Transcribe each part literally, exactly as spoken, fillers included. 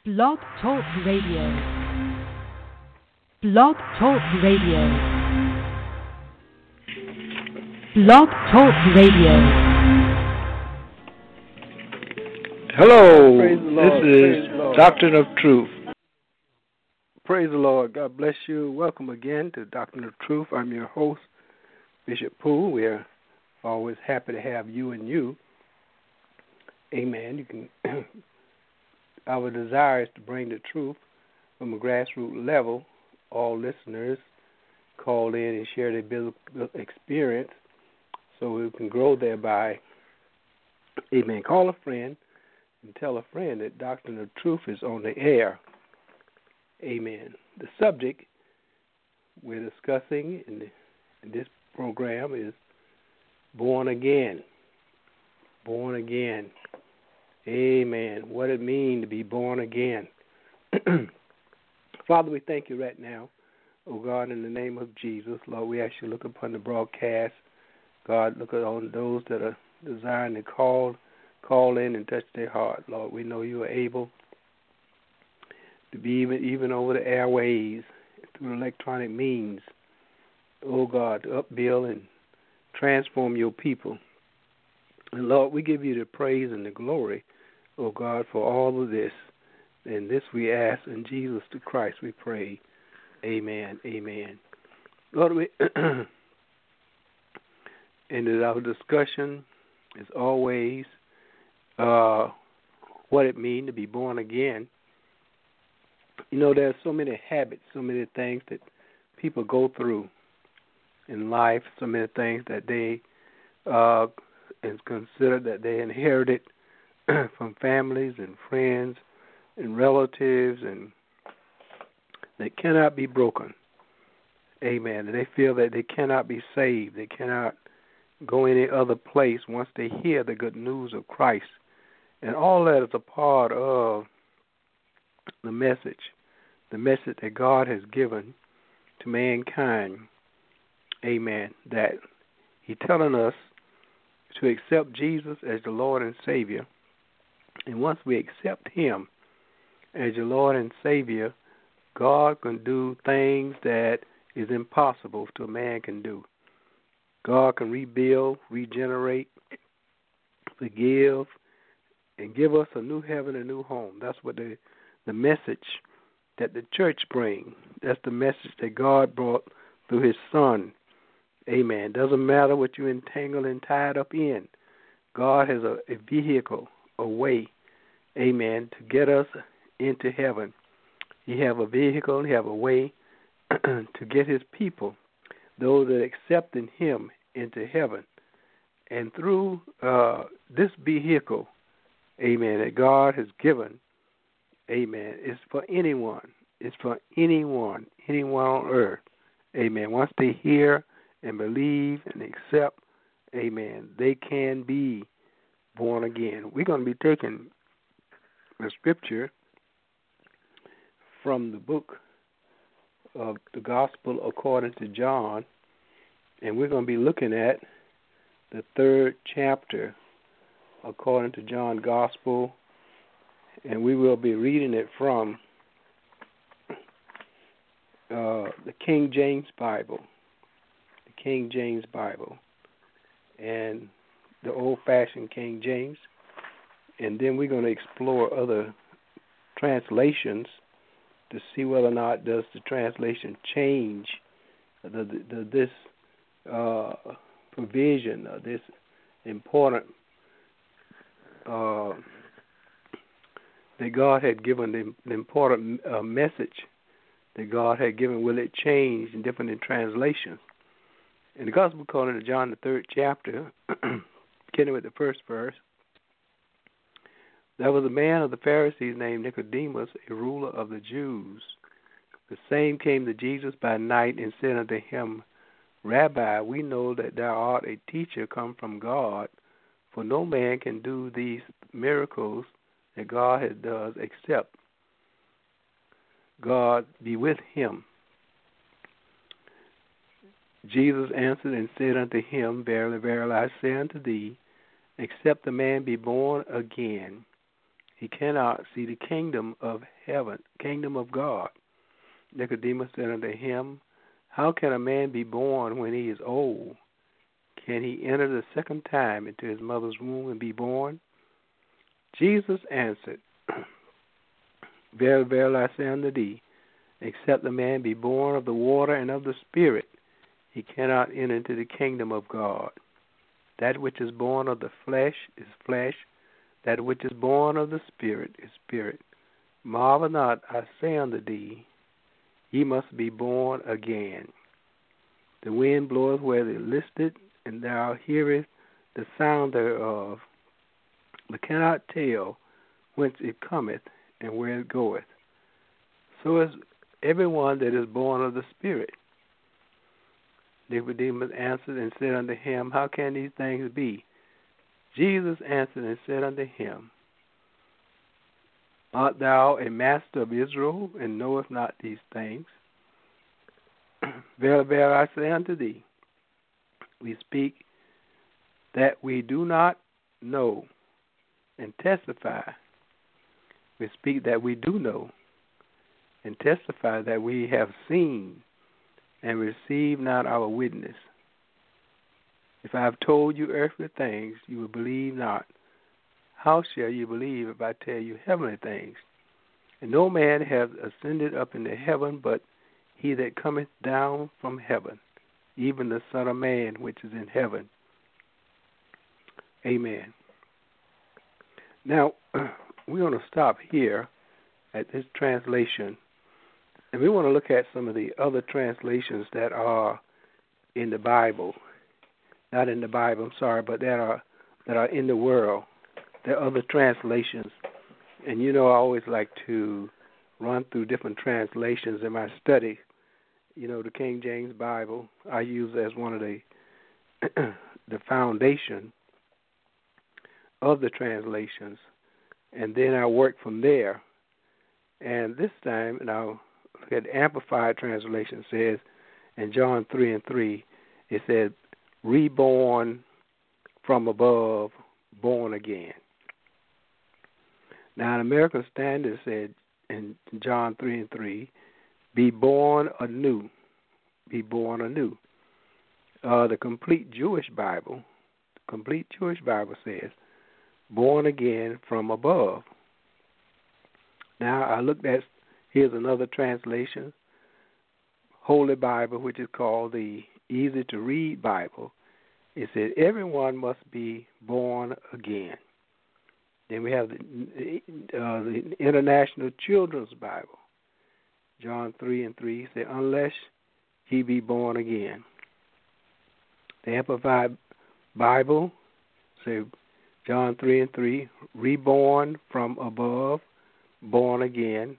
Blog Talk Radio. Blog Talk Radio. Blog Talk Radio. Hello, Praise the this Lord. Praise is the Lord. Doctrine of Truth. Praise the Lord. God bless you. Welcome again to Doctrine of Truth. I'm your host, Bishop Poole. We're always happy to have you and you. Amen. You can. Our desire is to bring the truth from a grassroots level. All listeners call in and share their biblical experience so we can grow thereby. Amen. Call a friend and tell a friend that Doctrine of Truth is on the air. Amen. The subject we're discussing in, the, in this program is born again. Born again. Amen. What it means to be born again. Father, we thank you right now. Oh, God, in the name of Jesus, Lord, we ask you to look upon the broadcast. God, look on those that are desiring to call, call in and touch their heart. Lord, we know you are able to be even, even over the airways, through electronic means. Oh, God, to upbuild and transform your people. And, Lord, we give you the praise and the glory, oh, God, for all of this. And this we ask in Jesus the Christ, we pray. Amen. Amen. Lord, we ended our discussion, as always, uh, what it means to be born again. You know, there are so many habits, so many things that people go through in life, so many things that they uh, is considered that they inherited from families and friends and relatives, and that cannot be broken. Amen. They feel that they cannot be saved. They cannot go any other place once they hear the good news of Christ. And all that is a part of the message, the message that God has given to mankind. Amen. That He's telling us to accept Jesus as the Lord and Savior. And once we accept Him as your Lord and Savior, God can do things that is impossible to a man can do. God can rebuild, regenerate, forgive, and give us a new heaven, a new home. That's what the the message that the church brings. That's the message that God brought through His Son. Amen. Doesn't matter what you entangled and tied up in. God has a, a vehicle, a way, amen, to get us into heaven. He have a vehicle, He have a way to get His people, those that accept in Him, into heaven. And through uh, this vehicle, amen, that God has given, amen, it's for anyone. It's for anyone, anyone on earth. Amen. Once they hear and believe and accept, amen, they can be born again. We're going to be taking the scripture from the book of the Gospel according to John, and we're going to be looking at the third chapter according to John's Gospel, and we will be reading it from uh, the King James Bible, the King James Bible, and the old-fashioned King James, and then we're going to explore other translations to see whether or not does the translation change the, the, the, this uh, provision, uh, this important uh, that God had given, the, the important uh, message that God had given, will it change in different translations? In the Gospel according to John, the third chapter, beginning with the first verse, there was a man of the Pharisees named Nicodemus, a ruler of the Jews. The same came to Jesus by night and said unto him, Rabbi, we know that thou art a teacher come from God, for no man can do these miracles that God has does except God be with him. Jesus answered and said unto him, Verily, verily, I say unto thee, except a man be born again, he cannot see the kingdom of heaven, kingdom of God. Nicodemus said unto him, How can a man be born when he is old? Can he enter the second time into his mother's womb and be born? Jesus answered, Verily, verily, I say unto thee, except a man be born of the water and of the Spirit, he cannot enter into the kingdom of God. That which is born of the flesh is flesh, that which is born of the Spirit is spirit. Marvel not, I say unto thee, ye must be born again. The wind bloweth where it listeth, and thou hearest the sound thereof, but cannot tell whence it cometh and where it goeth. So is everyone that is born of the Spirit. Nicodemus answered and said unto him, How can these things be? Jesus answered and said unto him, Art thou a master of Israel, and knowest not these things? Verily, verily, I say unto thee, we speak that we do not know, and testify. We speak that we do know, and testify that we have seen, and receive not our witness. If I have told you earthly things, you will believe not. How shall you believe if I tell you heavenly things? And no man hath ascended up into heaven, but he that cometh down from heaven, even the Son of Man which is in heaven. Amen. Now, we're going to stop here at this translation, and we want to look at some of the other translations that are in the Bible. Not in the Bible, I'm sorry, but that are that are in the world. There are other translations. And you know, I always like to run through different translations in my study. You know, the King James Bible I use as one of the the foundation of the translations, and then I work from there. And this time, and I'll look at the Amplified translation, says in John three and three, it said, reborn from above, born again. Now, an American Standard said in John three and three, be born anew, be born anew. Uh, the Complete Jewish Bible, the Complete Jewish Bible says, born again from above. Now, I looked at, here's another translation, Holy Bible, which is called the Easy to Read Bible. It said, everyone must be born again. Then we have the, uh, the International Children's Bible, John three and three, say, unless he be born again. The Amplified Bible, say, John three and three, reborn from above, born again.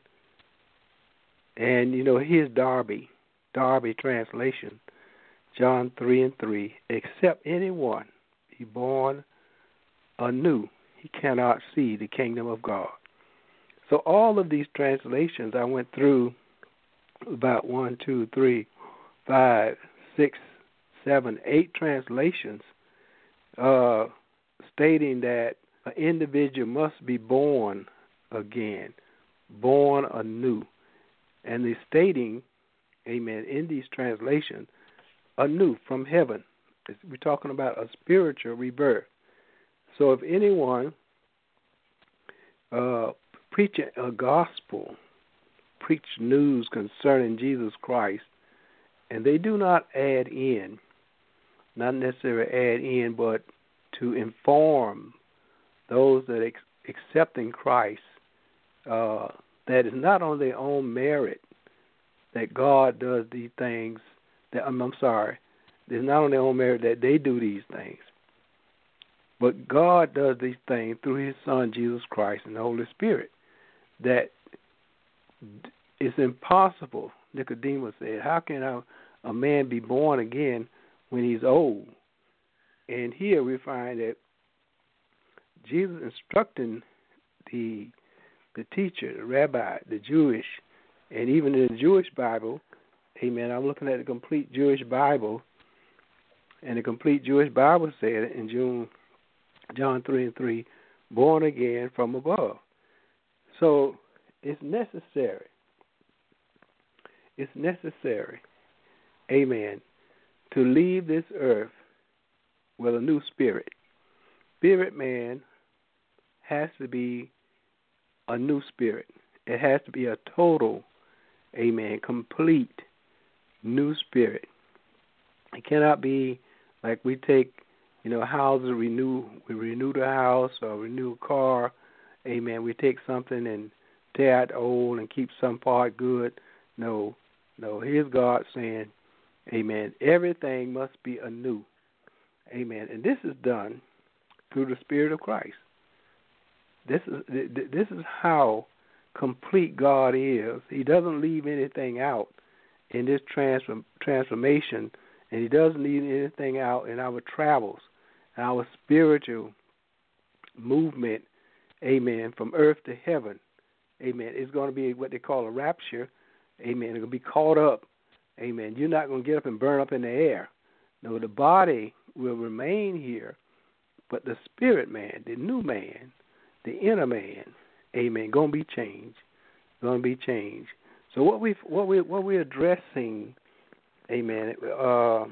And, you know, here's Darby, Darby translation, John three and three, except anyone be born anew, he cannot see the kingdom of God. So all of these translations, I went through about one, two, three, five, six, seven, eight translations uh, stating that an individual must be born again, born anew. And they're stating, amen, in these translations, anew from heaven. We're talking about a spiritual rebirth. So if anyone uh, preach a gospel, preach news concerning Jesus Christ, and they do not add in, not necessarily add in, but to inform those that ex- accepting Christ, uh, that is not on their own merit that God does these things. That I'm, I'm sorry, it's not on their own merit that they do these things, but God does these things through His Son Jesus Christ and the Holy Spirit. That it's impossible. Nicodemus said, "How can a, a man be born again when he's old?" And here we find that Jesus instructing the the teacher, the rabbi, the Jewish, and even in the Jewish Bible, amen, I'm looking at the Complete Jewish Bible, and the Complete Jewish Bible said in June, John three and three, born again from above. So it's necessary. It's necessary, amen, to leave this earth with a new spirit. Spirit man has to be a new spirit. It has to be a total, amen, complete new spirit. It cannot be like we take, you know, houses, renew, we renew the house or renew a car, amen. We take something and tear out the old and keep some part good. No, no, here's God saying, amen, everything must be anew, amen. And this is done through the Spirit of Christ. This is this is how complete God is. He doesn't leave anything out in this transform, transformation, and He doesn't leave anything out in our travels, our spiritual movement, amen, from earth to heaven, amen. It's going to be what they call a rapture, amen. It's going to be caught up, amen. You're not going to get up and burn up in the air. No, the body will remain here, but the spirit man, the new man, the inner man, amen, going to be changed, going to be changed. So what we what we what we're addressing, amen, uh,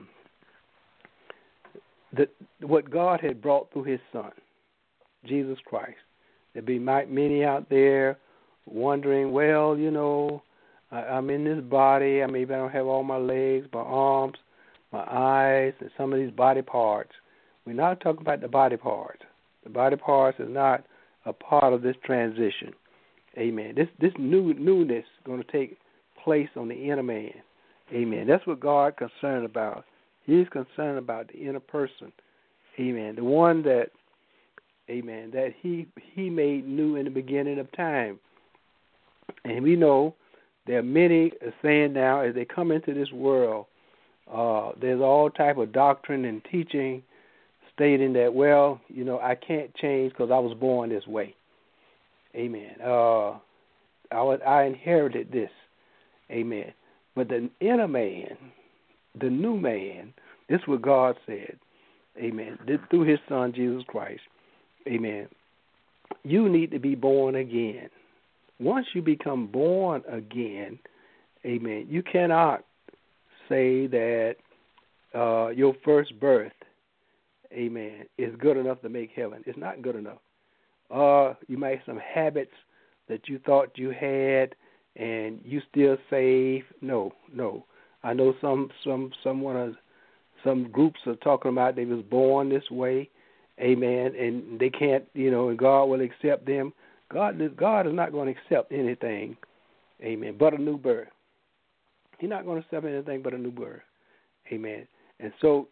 the what God had brought through His Son, Jesus Christ. There be many out there wondering, well, you know, I, I'm in this body. I maybe I don't have all my legs, my arms, my eyes, and some of these body parts. We're not talking about the body parts. The body parts is not a part of this transition. Amen. This this new newness is going to take place on the inner man. Amen. That's what God is concerned about. He's concerned about the inner person. Amen. The one that, amen, that he he made new in the beginning of time. And we know there are many saying now as they come into this world, uh, there's all type of doctrine and teaching stating that, well, you know, I can't change because I was born this way. Amen. Uh, I, was, I inherited this. Amen. But the inner man, the new man, this is what God said. Amen. Through His Son, Jesus Christ. Amen. You need to be born again. Once you become born again, amen, you cannot say that uh, your first birth, amen, is good enough to make heaven. It's not good enough. Uh, you might have some habits that you thought you had and you still saved. No, no. I know some some someone uh, some groups are talking about they was born this way, amen, and they can't, you know, and God will accept them. God, God is not going to accept anything, amen, but a new birth. He's not going to accept anything but a new birth, amen. And so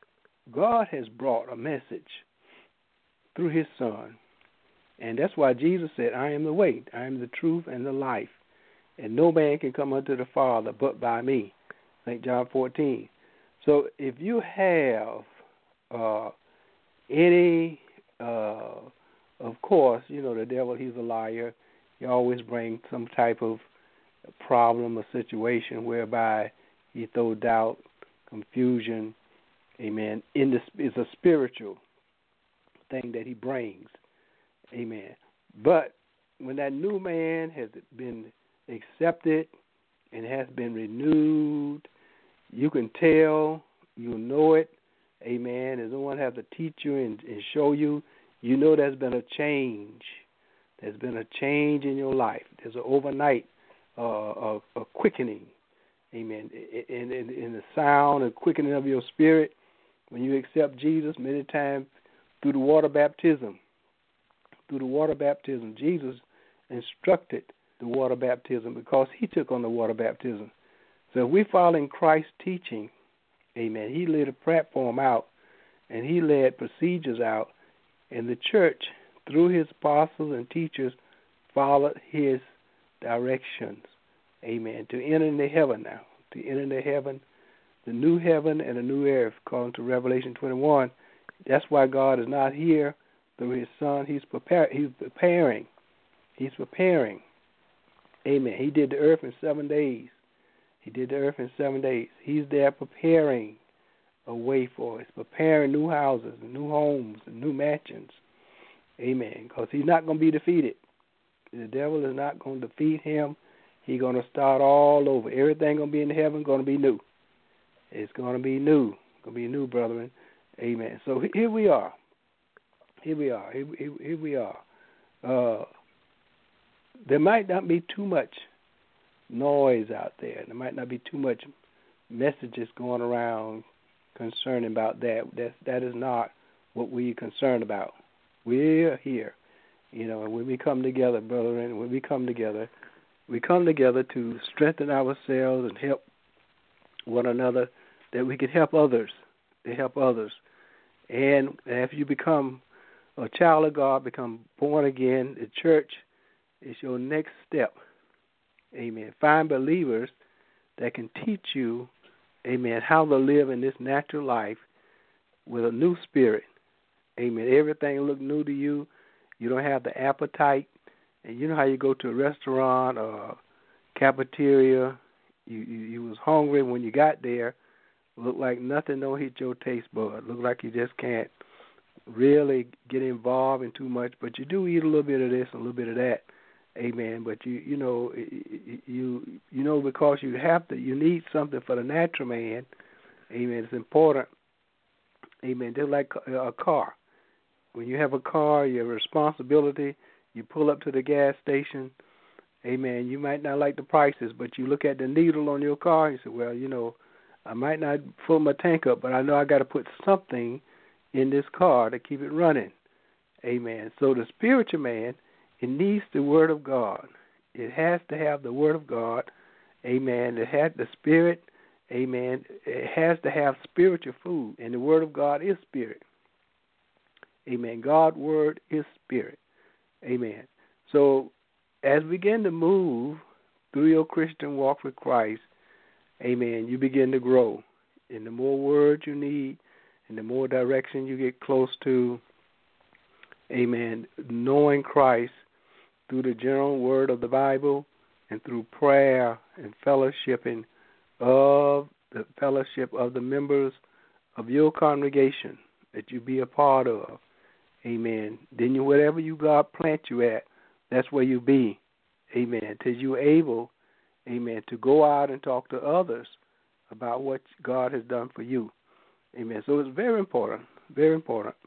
God has brought a message through His Son, and that's why Jesus said, I am the way, I am the truth and the life, and no man can come unto the Father but by me, Saint John fourteen. So if you have uh, any, uh, of course, you know, the devil, he's a liar. He always brings some type of problem or situation whereby he throws doubt, confusion, amen. In this is a spiritual thing that he brings, amen. But when that new man has been accepted and has been renewed, you can tell, you know it, amen. There's no one has to teach you and, and show you. You know there's been a change. There's been a change in your life. There's an overnight uh, a, a quickening, amen, in, in, in the sound and quickening of your spirit when you accept Jesus many times through the water baptism. Through the water baptism, Jesus instructed the water baptism because He took on the water baptism. So if we follow in Christ's teaching, amen, He laid a platform out and He led procedures out, and the church, through His apostles and teachers, followed His directions, amen, to enter into heaven now, to enter into heaven, the new heaven and the new earth, according to Revelation twenty-one. That's why God is not here through His Son. He's prepare, He's preparing. He's preparing. Amen. He did the earth in seven days. He did the earth in seven days. He's there preparing a way for us, preparing new houses, and new homes, and new mansions. Amen. Because He's not going to be defeated. The devil is not going to defeat him. He's going to start all over. Everything going to be in heaven going to be new. It's going to be new. It's going to be new, brethren. Amen. So here we are. Here we are. Here, here, here we are. Uh, there might not be too much noise out there. There might not be too much messages going around concerning about that. That that is not what we're concerned about. We're here, you know, and when we come together, brethren, when we come together, we come together to strengthen ourselves and help one another, that we can help others, to help others. And if you become a child of God, become born again, the church is your next step. Amen. Find believers that can teach you, amen, how to live in this natural life with a new spirit. Amen. Everything look new to you. You don't have the appetite. And you know how you go to a restaurant or cafeteria, you, you, you was hungry when you got there. Look like nothing don't hit your taste bud. Look like you just can't really get involved in too much, but you do eat a little bit of this and a little bit of that. Amen. But you you know you you know because you have to, you need something for the natural man. Amen. It's important. Amen. Just like a car. When you have a car, you have a responsibility. You pull up to the gas station. Amen. You might not like the prices, but you look at the needle on your car and you say, well, you know, I might not fill my tank up, but I know I got to put something in this car to keep it running. Amen. So the spiritual man, it needs the Word of God. It has to have the Word of God. Amen. It has the Spirit. Amen. It has to have spiritual food, and the Word of God is Spirit. Amen. God's Word is Spirit. Amen. So as we begin to move through your Christian walk with Christ, amen, you begin to grow. And the more words you need, and the more direction you get close to, amen, knowing Christ through the general word of the Bible and through prayer and fellowshipping of the fellowship of the members of your congregation that you be a part of. Amen. Then you, whatever you God plant you at, that's where you be. Amen. Till you're able, amen, to go out and talk to others about what God has done for you. Amen. So it's very important, very important.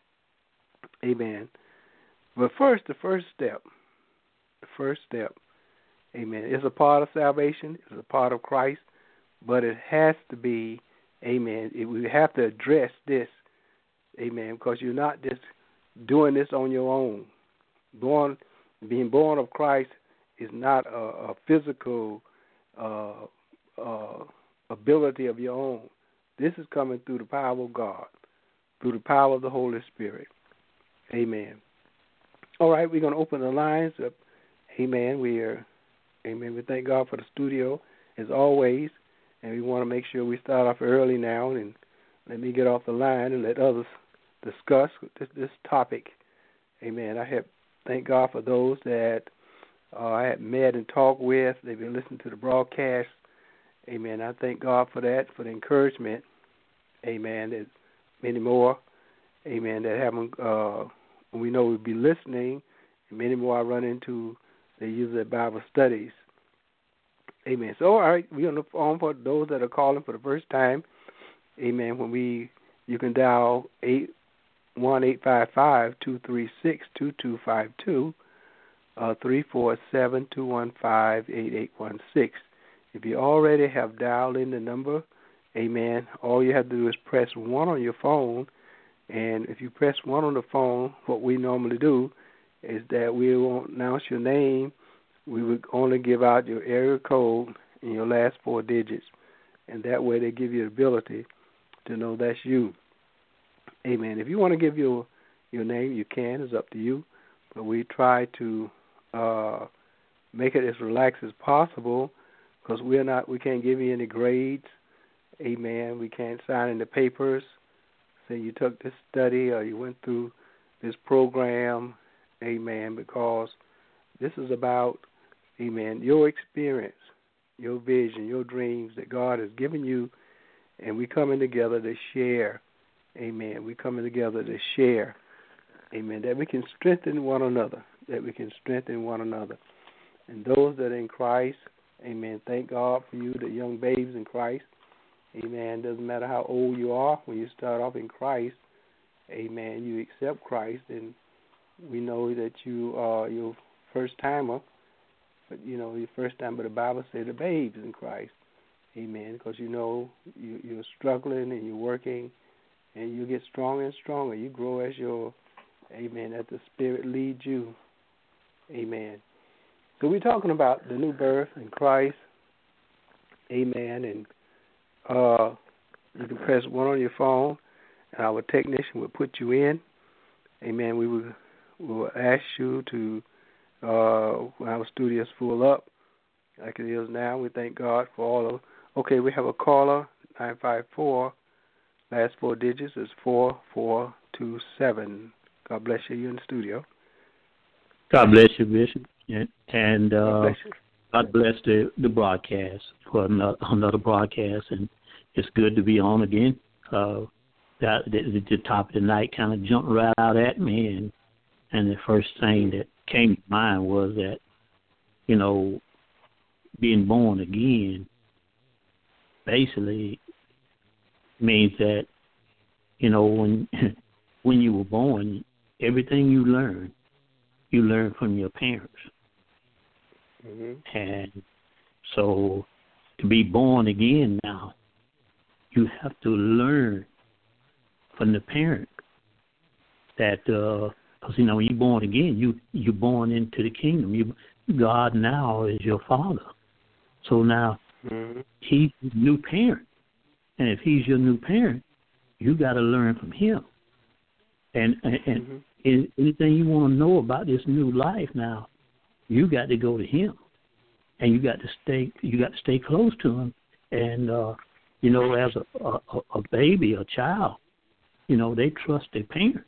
Amen. But first, the first step, the first step, amen, is a part of salvation, is a part of Christ, but it has to be, amen, it, we have to address this, amen, because you're not just doing this on your own. Born, being born of Christ is not a, a physical uh, uh, ability of your own. This is coming through the power of God, through the power of the Holy Spirit. Amen. All right, we're going to open the lines up. Amen. We are, amen. We thank God for the studio, as always, and we want to make sure we start off early now, and let me get off the line and let others discuss this, this topic. Amen. I have thank God for those that uh, I had met and talked with. They've been listening to the broadcast. Amen. I thank God for that, for the encouragement. Amen. There's many more. Amen. That haven't, uh, we know we'll be listening. And many more I run into, they use their Bible studies. Amen. So, all right, we're on the phone for those that are calling for the first time. Amen. When we, you can dial eight one eight five five two three six two two five two, uh, three four seven two one five eight eight one six. If you already have dialed in the number, amen, all you have to do is press one on your phone. And if you press one on the phone, what we normally do is that we won't announce your name. We would only give out your area code and your last four digits. And that way they give you the ability to know that's you. Amen. If you want to give your your name, you can. It's up to you. But we try to uh, make it as relaxed as possible, because we're not, we can't give you any grades. Amen. We can't sign in the papers. Say you took this study or you went through this program. Amen. Because this is about, amen, your experience, your vision, your dreams that God has given you, and we coming together to share. Amen. We coming together to share. Amen. That we can strengthen one another. That we can strengthen one another. And those that are in Christ, amen, thank God for you, the young babes in Christ. Amen. Doesn't matter how old you are, when you start off in Christ, amen, you accept Christ, and we know that you are your first timer, but you know, your first time, but the Bible says the babes in Christ. Amen. Because you know you, you're struggling and you're working, and you get stronger and stronger. You grow as your, amen, as the Spirit leads you. Amen. So we're talking about the new birth in Christ. Amen. And uh, you can press one on your phone, and our technician will put you in. Amen. We will, we will ask you to, uh, when our studio is full up, like it is now, we thank God for all of. Okay, we have a caller, nine five four. Last four digits is four four two seven. God bless you. You're in the studio. God bless you, Bishop. And uh, God bless you. God bless the, the broadcast for another, another broadcast. And it's good to be on again. Uh, that the, the top of the night kind of jumped right out at me. And, and the first thing that came to mind was that, you know, being born again basically means that, you know, when when you were born, everything you learn, you learn from your parents. Mm-hmm. And so to be born again now, you have to learn from the parent that, because, uh, you know, when you're born again, you, you're born into the kingdom. You, God now is your father. So now mm-hmm. he's your new parent. And if he's your new parent, you got to learn from him. And, and, mm-hmm. and anything you want to know about this new life now, you got to go to him. And you got to stay you got to stay close to him. And, uh, you know, as a, a, a baby, a child, you know, they trust their parents.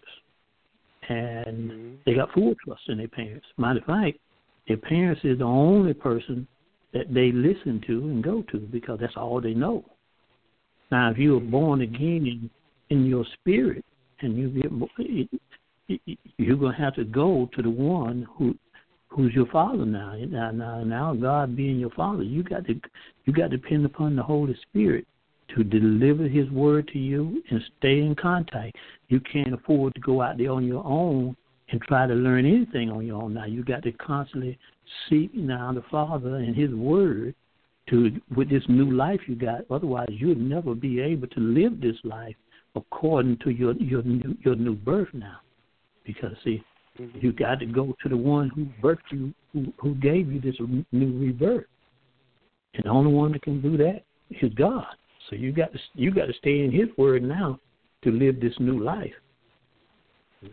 And mm-hmm. they got full trust in their parents. Matter of fact, their parents is the only person that they listen to and go to because that's all they know. Now, if you were born again in, in your spirit and you get, you're going to have to go to the one who who's your father now. Now, now, now God being your father, you got to you got to depend upon the Holy Spirit to deliver his word to you and stay in contact. You can't afford to go out there on your own and try to learn anything on your own. Now, you got to constantly seek now the Father and his word to with this new life you got. Otherwise, you'll never be able to live this life according to your your new, your new birth now. Because, see, mm-hmm. you got to go to the one who birthed you, who, who gave you this new rebirth. And the only one that can do that is God. So you got to you got to stay in his word now to live this new life. Mm-hmm.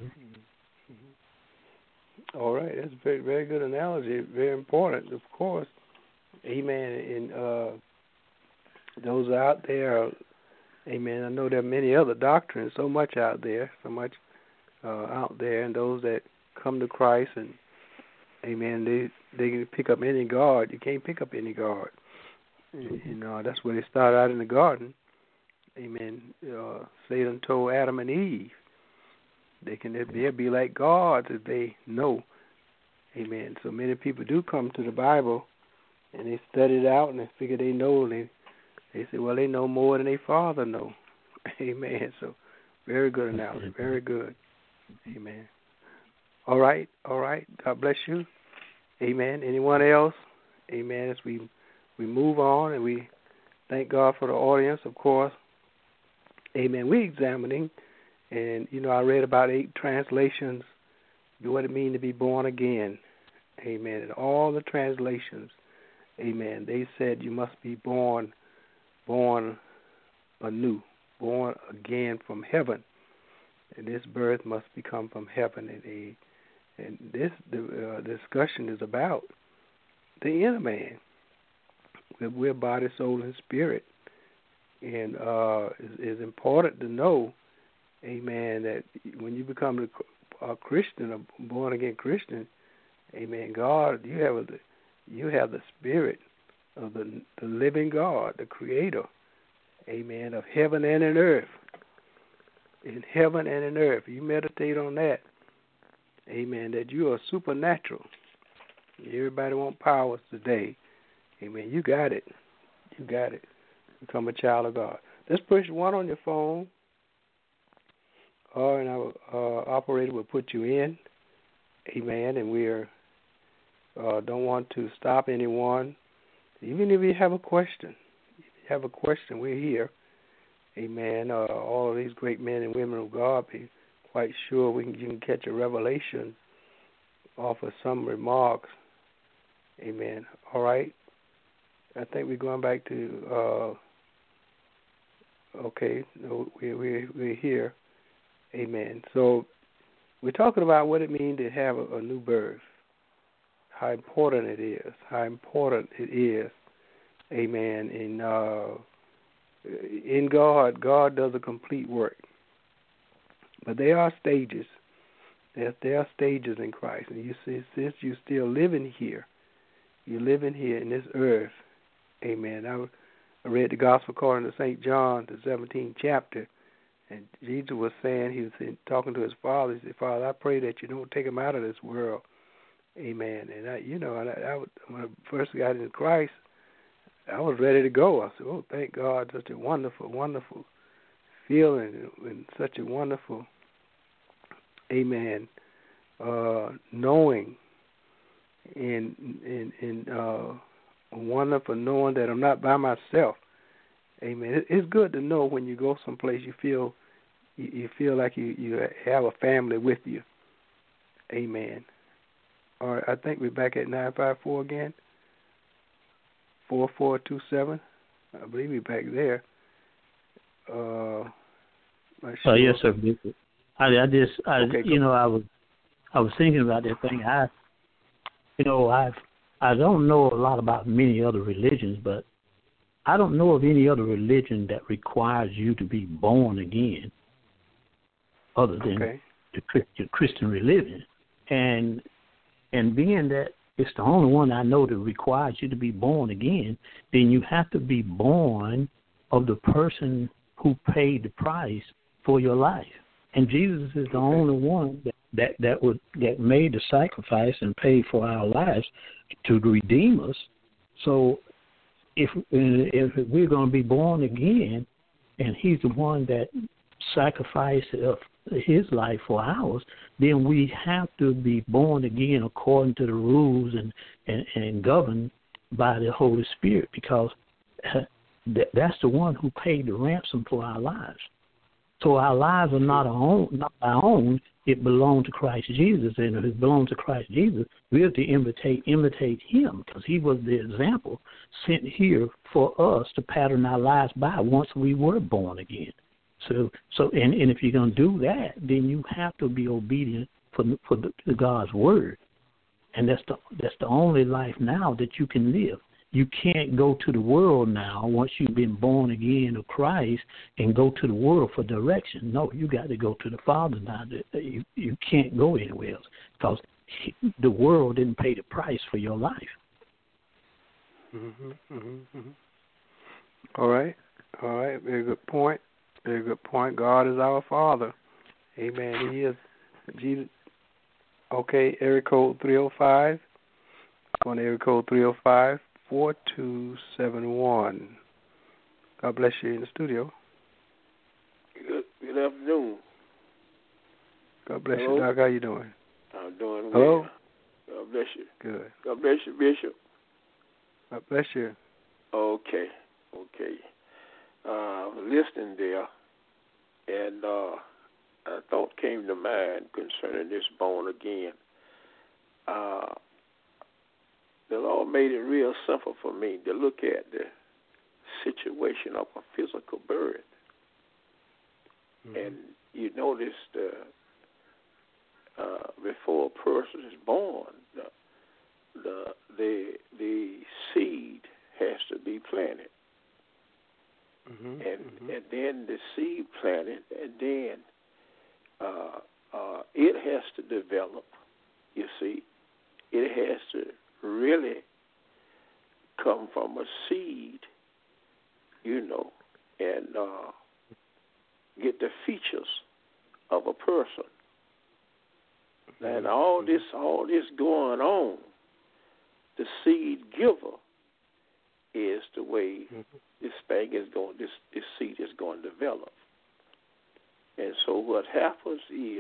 Mm-hmm. All right, that's a very, very good analogy. Very important, of course. Amen. And uh, those out there, amen. I know there are many other doctrines, so much out there, so much uh, out there, and those that come to Christ and, amen, they they can pick up any God. You can't pick up any God. You know, that's where they start out in the garden. Amen. Uh, Satan told Adam and Eve, they can they'll be like gods if they know. Amen. So many people do come to the Bible and they study it out and they figure they know. And they they say, well, they know more than their father know. Amen. So very good analogy. Very good. Amen. All right. All right. God bless you. Amen. Anyone else? Amen. As we we move on and we thank God for the audience, of course. Amen. We're examining, and, you know, I read about eight translations, what it means to be born again. Amen. And all the translations, amen, they said you must be born, born anew, born again from heaven. And this birth must become from heaven. And, a, and this the uh, discussion is about the inner man. We're, we're body, soul, and spirit. And uh, it's, it's important to know, amen, that when you become a, a Christian, a born-again Christian, amen, God, you have the, you have the spirit of the, the living God, the creator, amen, of heaven and in earth. In heaven and in earth. You meditate on that, amen, that you are supernatural. Everybody want powers today. Amen. You got it. You got it. Become a child of God. Let's push one on your phone. Or and our uh, operator will put you in. Amen. And we're uh, don't want to stop anyone. Even if you have a question. If you have a question, we're here. Amen. Uh, all of these great men and women of God, be quite sure we can, you can catch a revelation off of some remarks. Amen. All right. I think we're going back to, uh, okay, no, we, we, we're here. Amen. So we're talking about what it means to have a, a new birth, how important it is, how important it is. Amen. In, uh, in God, God does a complete work. But there are stages. There, there are stages in Christ. And you see, since you're still living here, you're living here in this earth. Amen. I, I read the Gospel according to Saint John, the seventeenth chapter, and Jesus was saying, he was in, talking to his Father, he said, Father, I pray that you don't take him out of this world. Amen. And, I, you know, I, I, when I first got into Christ, I was ready to go. I said, oh, thank God, such a wonderful, wonderful feeling and such a wonderful, amen, uh, knowing and, and, and uh, wonderful knowing that I'm not by myself. Amen. It's good to know when you go someplace you feel you, you feel like you, you have a family with you. Amen. All right, I think we're back at nine five four again. four four two seven. I believe we're back there. Uh, sure. Oh yes, sir. I, I just, I, okay, you know, I was, I was thinking about that thing. I, you know, I've, I don't know a lot about many other religions, but I don't know of any other religion that requires you to be born again, other than okay. the Christian, Christian religion, and and being that it's the only one I know that requires you to be born again, then you have to be born of the person who paid the price for your life. And Jesus is the okay. only one that, that, that would that made the sacrifice and paid for our lives to redeem us. So if if we're going to be born again, and he's the one that sacrificed his life for ours, then we have to be born again according to the rules and, and, and governed by the Holy Spirit, because that's the one who paid the ransom for our lives. So our lives are not our own, not our own. It belongs to Christ Jesus, and if it belongs to Christ Jesus, we have to imitate imitate Him, because He was the example sent here for us to pattern our lives by once we were born again. So, so, and, and if you're going to do that, then you have to be obedient for for the, the God's word, and that's the that's the only life now that you can live. You can't go to the world now once you've been born again of Christ and go to the world for direction. No, you got to go to the Father now. You you can't go anywhere else, because the world didn't pay the price for your life. Mm-hmm, mm-hmm, mm-hmm. All right, all right, very good point. Very good point. God is our Father. Amen. He is Jesus. Okay, area code three oh five. On area code three oh five, four two seven one. God bless you in the studio. Good, good afternoon. God bless Hello? you, Doc. How you doing? I'm doing well. Hello? God bless you. Good. God bless you, Bishop. God bless you. Okay, okay. Uh, I was listening there, and uh, a thought came to mind concerning this born again. Uh, the Lord made it real simple for me to look at the situation of a physical birth. Mm-hmm. And you notice the, uh, before a person is born, the, the the the seed has to be planted. Mm-hmm, and mm-hmm. and then the seed planted, and then uh, uh, it has to develop. You see, it has to really come from a seed, you know, and uh, get the features of a person. Mm-hmm. And all this, all this going on, the seed giver is the way mm-hmm. this thing is going. This this seed is going to develop. And so what happens is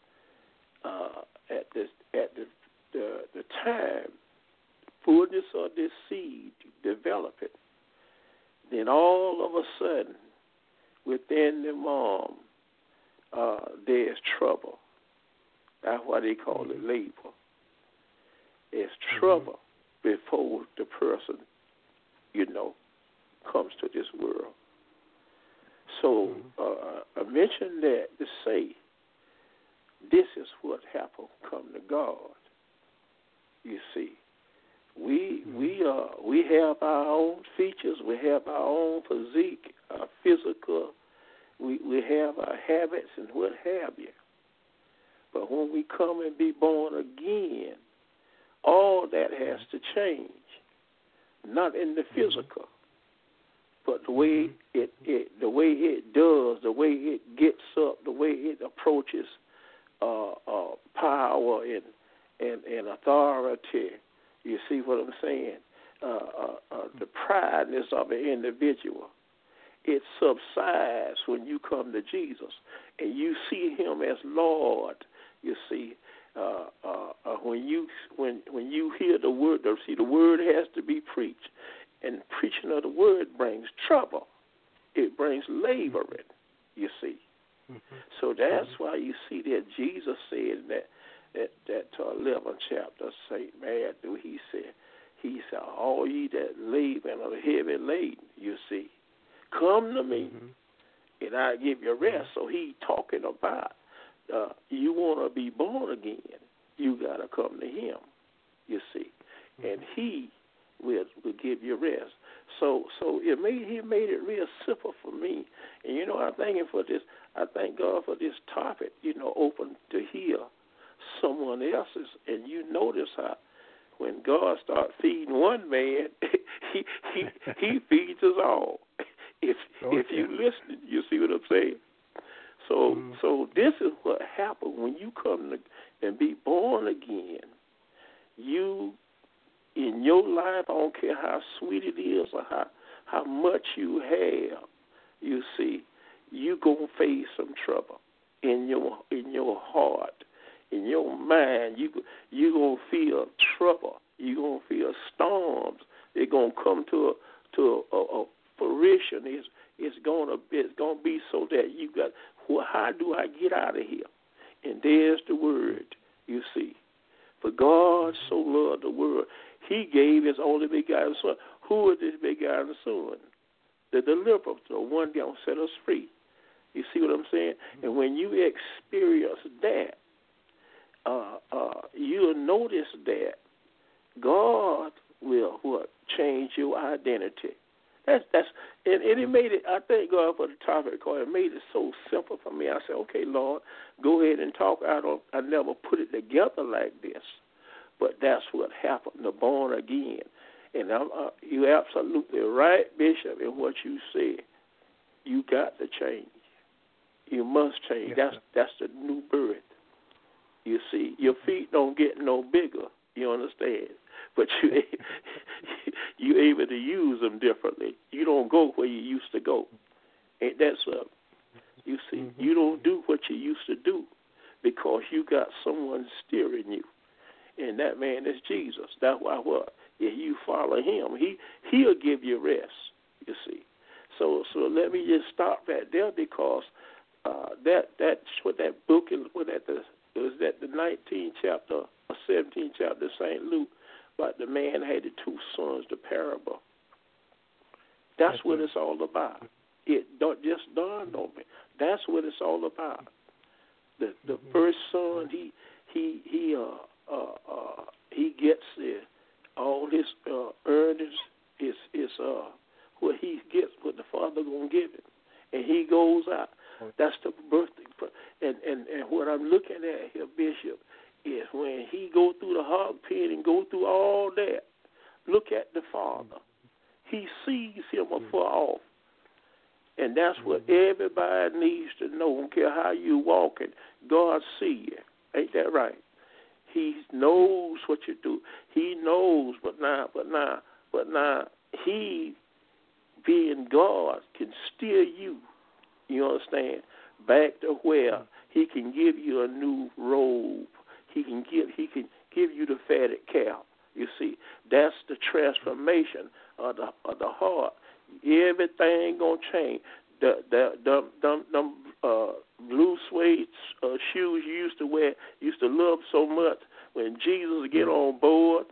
uh, at this at the the, the time fullness of this seed develop it, then all of a sudden within the mom uh, there's trouble. That's why they call it labor. It's trouble mm-hmm. before the person, you know, comes to this world. So uh, I mentioned that to say this is what happened come to God. You see, we mm-hmm. we uh we have our own features, we have our own physique, our physical, we we have our habits and what have you. But when we come and be born again, all that has to change. Not in the physical, but the way it, it the way it does, the way it gets up, the way it approaches uh, uh, power and, and and authority. You see what I'm saying? Uh, uh, uh, the prideness of an individual. It subsides when you come to Jesus and you see Him as Lord. You see, uh, uh, uh, when you when when you hear the word, see the word has to be preached, and preaching of the word brings trouble. It brings laboring. You see, mm-hmm. so that's mm-hmm. why you see that Jesus said in that that that uh, eleventh chapter, Saint Matthew, he said, he said, all ye that labor and are heavy laden, you see, come to me, mm-hmm. and I give you rest. So he talking about. Uh, you want to be born again, you got to come to Him, you see, and He will will give you rest. So so it made He made it real simple for me, and you know I'm thanking for this. I thank God for this topic, you know, open to hear someone else's, and you notice how when God starts feeding one man, he he he feeds us all. If okay. if you listen, you see what I'm saying. So, mm-hmm. so this is what happens when you come to, and be born again. You, in your life, I don't care how sweet it is or how, how much you have, you see, you gonna face some trouble in your in your heart, in your mind. You you gonna feel trouble. You gonna feel storms. They're gonna come to a to a, a fruition. It's it's gonna it's gonna be so that you got. Well, how do I get out of here? And there's the word, you see. For God so loved the world, He gave His only begotten Son. Who is this begotten Son? The deliverer, the one that will set us free. You see what I'm saying? And when you experience that, uh, uh, you'll notice that God will what change your identity. That's that's and, and it made it. I thank God for the topic because it made it so simple for me. I said, okay, Lord, go ahead and talk. I don't. I never put it together like this, but that's what happened. The born again, and I'm, uh, you're absolutely right, Bishop, in what you said. You got to change. You must change. Yes, that's sir. That's the new birth. You see, your feet don't get no bigger. You understand? But you you able to use them differently. You don't go where you used to go. Ain't that something? You see, mm-hmm. you don't do what you used to do because you got someone steering you, and that man is Jesus. That's why what? If you follow Him, He He'll give you rest. You see. So so let me just stop right there because uh, that that's what that book is. What that the it was that the nineteenth chapter or seventeenth chapter of Saint Luke. But the man had the two sons, the parable. That's what it's all about. It don't just dawned on me. That's what it's all about. The the mm-hmm. first son, he he he uh uh, uh he gets uh, all his uh, earnings is is uh what he gets, what the father gonna give him, and he goes out. That's the birthday. And and and what I'm looking at here, Bishop, is when he go through the hog pen and go through all that, look at the Father. He sees him afar off. And that's what everybody needs to know. Don't care how you walking, God see you. Ain't that right? He knows what you do. He knows, but now, but now, but now, he, being God, can steer you. You understand? Back to where he can give you a new robe. He can give. He can give you the fatted calf. You see, that's the transformation of the of the heart. Everything gonna change. The the the them, them uh, blue suede uh, shoes you used to wear, used to love so much. When Jesus get on board,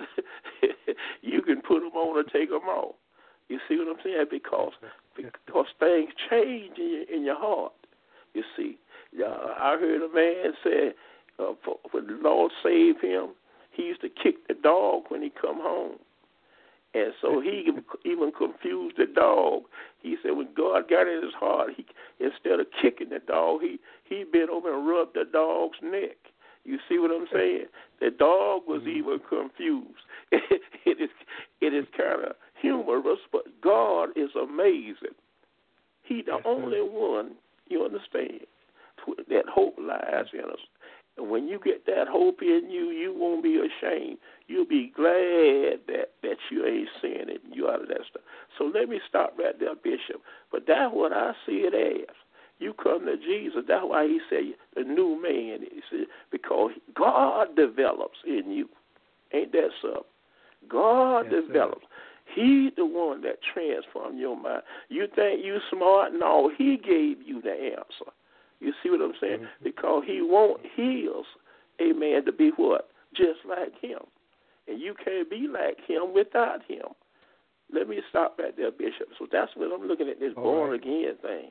you can put them on or take them off. You see what I'm saying? Because because things change in your, in your heart. You see, uh, I heard a man say, uh, for, when the Lord saved him, he used to kick the dog when he come home. And so he even confused the dog. He said when God got in his heart, he instead of kicking the dog, he, he bent over and rubbed the dog's neck. You see what I'm saying? The dog was even confused. it is it is kind of humorous, but God is amazing. He the only one, you understand, that hope lies in us. And when you get that hope in you, you won't be ashamed. You'll be glad that, that you ain't sinning and you out of that stuff. So let me stop right there, Bishop. But that's what I see it as. You come to Jesus. That's why he said the new man. He said, because God develops in you. Ain't that something? God yes, develops. Sir. He's the one that transforms your mind. You think you smart? No, he gave you the answer. You see what I'm saying? Mm-hmm. Because he wants his, amen, to be what? Just like him. And you can't be like him without him. Let me stop right there, Bishop. So that's what I'm looking at, this All born right. again thing.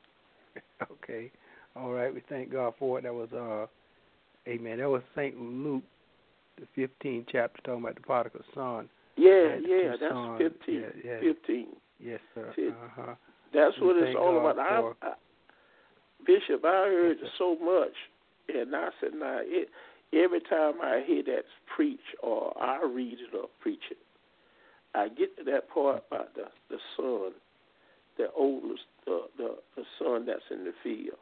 Okay. All right. We thank God for it. That was, uh, amen, that was Saint Luke, the fifteenth chapter, talking about the prodigal son. Yeah, yeah, that's sons. fifteen. Yeah, yeah. fifteen. Yes, sir. Uh-huh. That's we what it's all God about. I, I, Bishop, I heard yes, so much, and I said, now, it, every time I hear that preach or I read it or preach it, I get to that part about the, the son, the oldest, the, the the son that's in the field,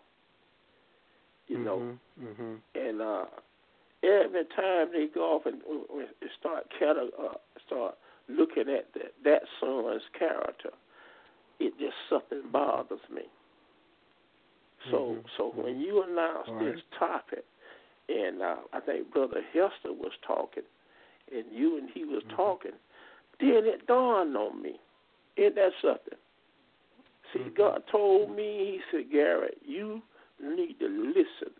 you mm-hmm, know. Mm-hmm. And uh, every time they go off and uh, start cata- uh, start looking at that, that son's character, it just something bothers me. So, mm-hmm. so when you announced All this right. topic, and uh, I think Brother Hester was talking, and you and he was mm-hmm. talking, then it dawned on me. Isn't that something? See, mm-hmm. God told me, he said, Garrett, you need to listen.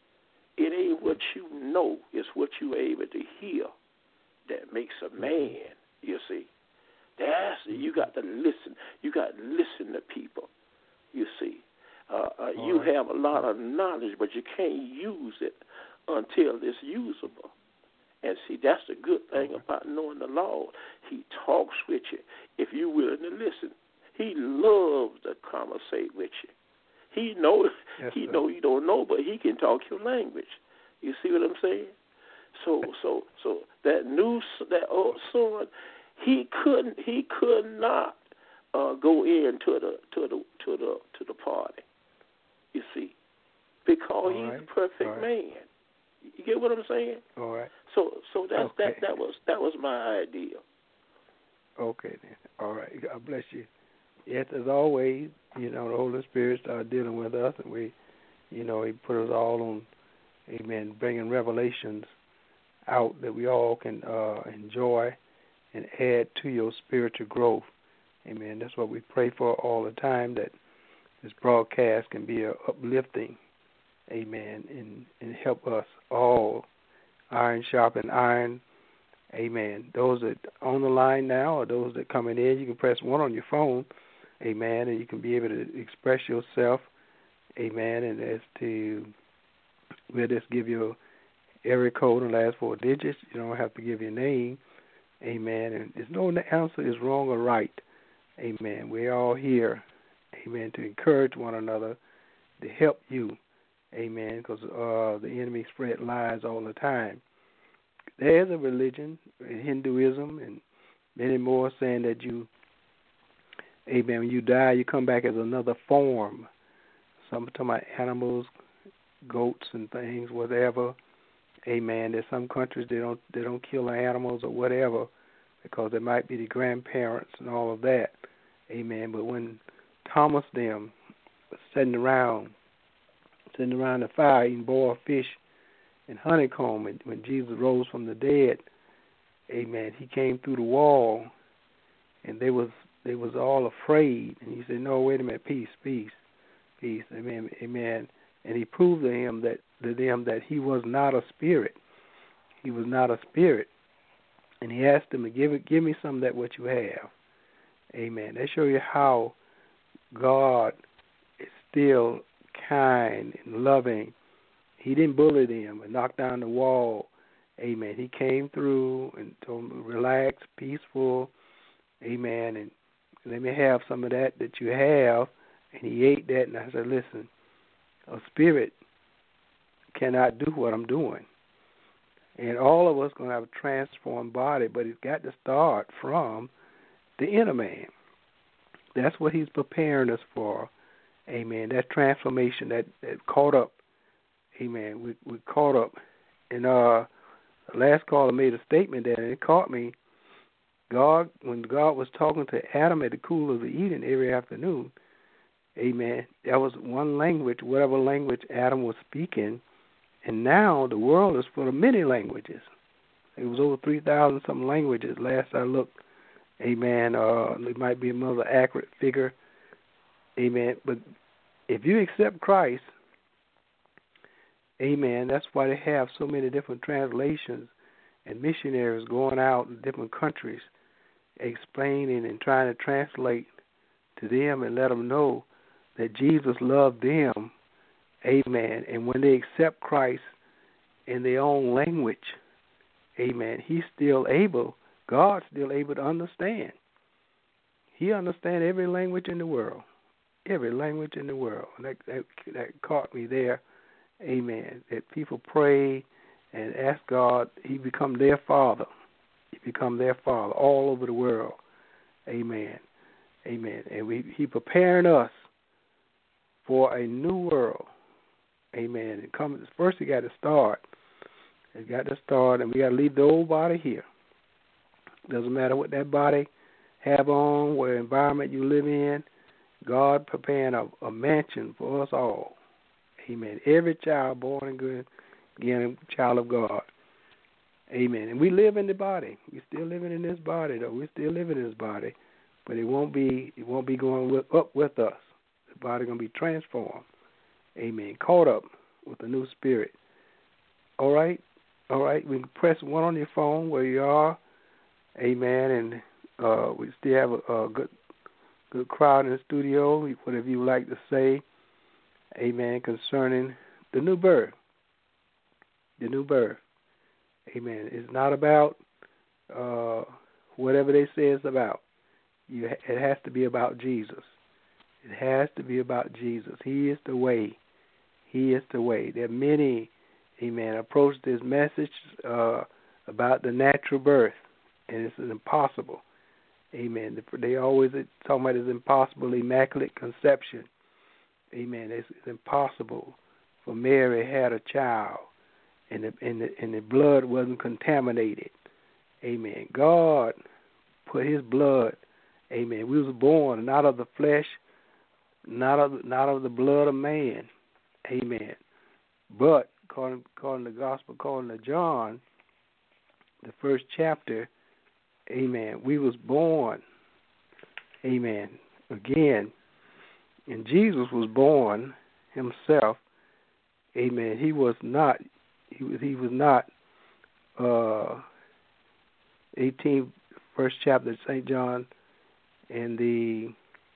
It ain't what you know, it's what you're able to hear that makes a man, you see. That's, you got to listen. You got to listen to people, you see. Uh, uh, you right. have a lot of knowledge, but you can't use it until it's usable. And see, that's the good thing about knowing the Lord. He talks with you if you're willing to listen. He loves to conversate with you. He knows yes, he know you don't know, but he can talk your language. You see what I'm saying? So, so, so that new that old son, he couldn't, he could not uh, go into the to the to the to the party. You see, because All he's right. a perfect right. man. You get what I'm saying? All right. So, so that's okay. that. That was that was my idea. Okay then. All right. God bless you. Yes, as always, you know the Holy Spirit started dealing with us, and we, you know, He put us all on, amen, bringing revelations out that we all can uh, enjoy and add to your spiritual growth. Amen. That's what we pray for all the time, that this broadcast can be a uplifting, amen, and, and help us all, iron sharpen iron, amen. Those that on the line now or those that coming in, you can press one on your phone, amen, and you can be able to express yourself, amen, and as to, we'll just give you area code and last four digits. You don't have to give your name, amen, and there's no answer is wrong or right, amen. We're all here, amen, to encourage one another, to help you, amen, because uh, the enemy spread lies all the time. There is a religion, Hinduism, and many more saying that you, amen, when you die, you come back as another form. Some talking about animals, goats and things, whatever, Amen. There's some countries they don't they don't kill animals or whatever because it might be the grandparents and all of that. Amen. But when Thomas them was sitting around, sitting around the fire eating boiled fish and honeycomb, and when Jesus rose from the dead, amen, he came through the wall, and they was they was all afraid. And he said, "No, wait a minute, peace, peace, peace." Amen, amen. And he proved to him that to them that he was not a spirit. He was not a spirit. And he asked them to give it, give me some of that what you have. Amen. They show you how God is still kind and loving. He didn't bully them and knock down the wall. Amen. He came through and told them, relax, peaceful. Amen. And let me have some of that that you have. And he ate that, and I said, listen, a spirit cannot do what I'm doing. And all of us going to have a transformed body, but it's got to start from the inner man. That's what he's preparing us for. Amen. That transformation that, that caught up. Amen. We we caught up. And uh, the last caller made a statement there, and it caught me. God, when God was talking to Adam at the cool of the Eden every afternoon, amen, that was one language, whatever language Adam was speaking. And now the world is full of many languages. It was over three thousand some languages last I looked. Amen. Uh, it might be another accurate figure. Amen. But if you accept Christ, amen, that's why they have so many different translations and missionaries going out in different countries explaining and trying to translate to them and let them know that Jesus loved them. Amen. And when they accept Christ in their own language, amen, he's still able, God's still able to understand. He understands every language in the world. Every language in the world. And that, that, that caught me there. Amen. That people pray and ask God, he become their father. He become their father all over the world. Amen. Amen. And we, he preparing us for a new world. Amen. And come, first, we got to start. We got to start, and we got to leave the old body here. Doesn't matter what that body have on, what environment you live in. God preparing a, a mansion for us all. Amen. Every child born again, again, a child of God. Amen. And we live in the body. We still living in this body, though. We still living in this body, but it won't be. It won't be going with, up with us. The body gonna be transformed. Amen. Caught up with a new spirit. All right. All right. We can press one on your phone where you are. Amen. And uh, we still have a, a good, good crowd in the studio. Whatever you would like to say. Amen. Concerning the new birth. The new birth. Amen. It's not about uh, whatever they say it's about. You, it has to be about Jesus. It has to be about Jesus. He is the way. He is the way. There are many, amen, approach this message uh, about the natural birth, and it's impossible. Amen. They always talk about it's impossible, immaculate conception. Amen. It's, it's impossible for Mary had a child, and the, and, the, and the blood wasn't contaminated. Amen. God put his blood, amen. We was born not of the flesh, not of, not of the blood of man. Amen. But according, according to the gospel, according to John, the first chapter, amen, we was born, amen, again. And Jesus was born himself, amen. He was not, he was, he was not, uh, eighteenth, first chapter of Saint John, and the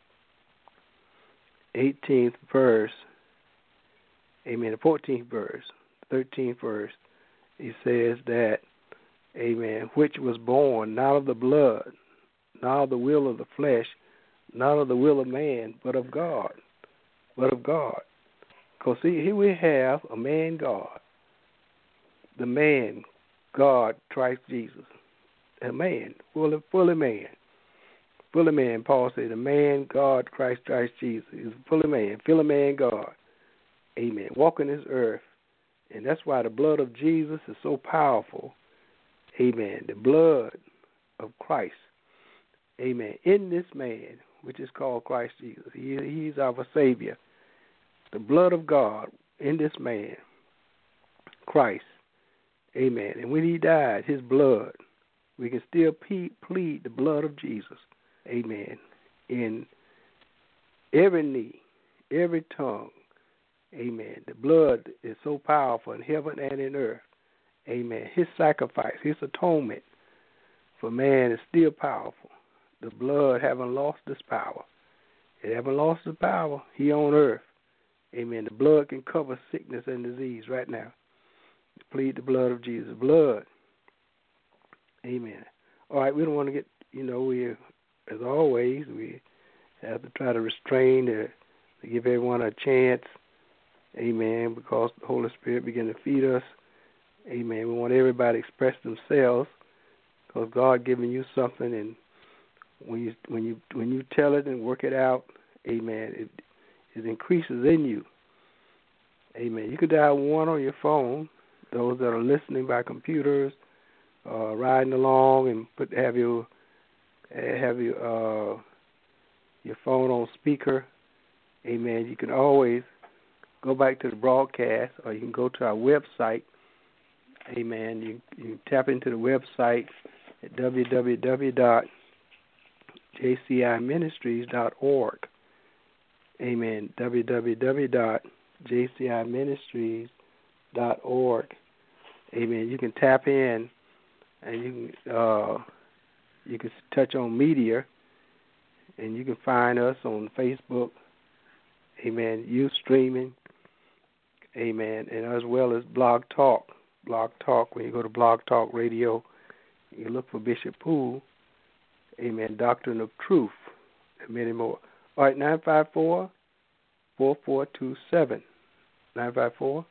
eighteenth verse, amen, the fourteenth verse, thirteenth verse, he says that, amen, which was born not of the blood, not of the will of the flesh, not of the will of man, but of God, but of God. Because see, here we have a man God, the man God, Christ Jesus, a man, fully, fully man, fully man. Paul said, the man God, Christ, Christ Jesus, is fully man, fully man God. Amen. Walking this earth, And that's why the blood of Jesus is so powerful. Amen. The blood of Christ. Amen. In this man, which is called Christ Jesus. He, he's our Savior. The blood of God in this man, Christ. Amen. And when he died, his blood, we can still plead the blood of Jesus. Amen. In every knee, every tongue. Amen. The blood is so powerful in heaven and in earth. Amen. His sacrifice, his atonement for man is still powerful. The blood haven't lost its power. It haven't lost its power here on earth. Amen. The blood can cover sickness and disease right now. Plead the blood of Jesus. Blood. Amen. All right, we don't want to get, you know, we, as always, we have to try to restrain, to, to give everyone a chance. Amen. Because the Holy Spirit begin to feed us. Amen. We want everybody to express themselves because God giving you something, and when you when you when you tell it and work it out, amen, it it increases in you. Amen. You could dial one on your phone. Those that are listening by computers, uh, riding along, and put have your have your uh, your phone on speaker. Amen. You can always go back to the broadcast, or you can go to our website. Amen. You, you can tap into the website at w w w dot j c i ministries dot org. Amen. w w w dot j c i ministries dot org. Amen. You can tap in, and you can uh, you can touch on media, and you can find us on Facebook. Amen. You streaming. Amen. And as well as Blog Talk. Blog Talk. When you go to Blog Talk Radio, you look for Bishop Poole. Amen. Doctrine of Truth, and many more. All right. Nine five four, four four two seven. Nine five four.